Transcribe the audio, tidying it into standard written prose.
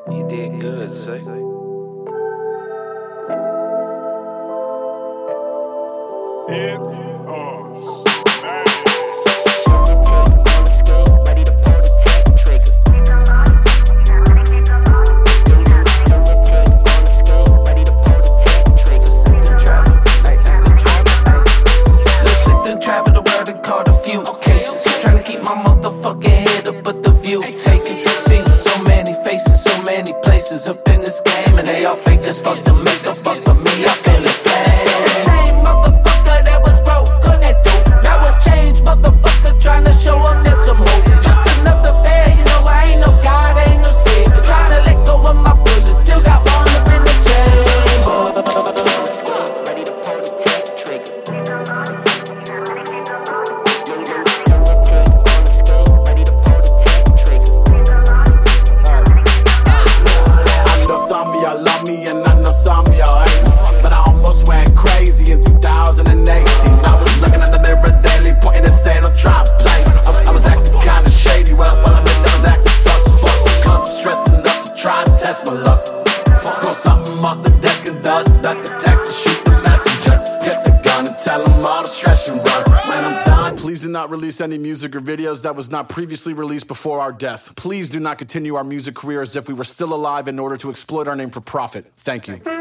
You did good, say. It's us. Up in this game, and they all fake as fuck to make a fuck, but me, I feel the same. The same motherfucker that was broke on that dope. Now a change motherfucker trying to show them there's some hope. Just another fair, you know I ain't no God, I ain't no savior. Trying to let go of my bullets, still got one up in the chamber. Ready to pull the trigger. Y'all love me and I know some of y'all hate me, but I almost went crazy in 2018. I was looking at the mirror daily, pointing and saying I'm trying to play. I was acting kinda shady, well I admit I was acting suspect, because I'm stressing up to try and test my luck. Throw something off the desk and duck the text and shoot the messenger. Get the gun and tell them all to stretch and run. When I'm done, please do not release any music or videos that was not previously released before our death. Please do not continue our music career as if we were still alive in order to exploit our name for profit. Thank you.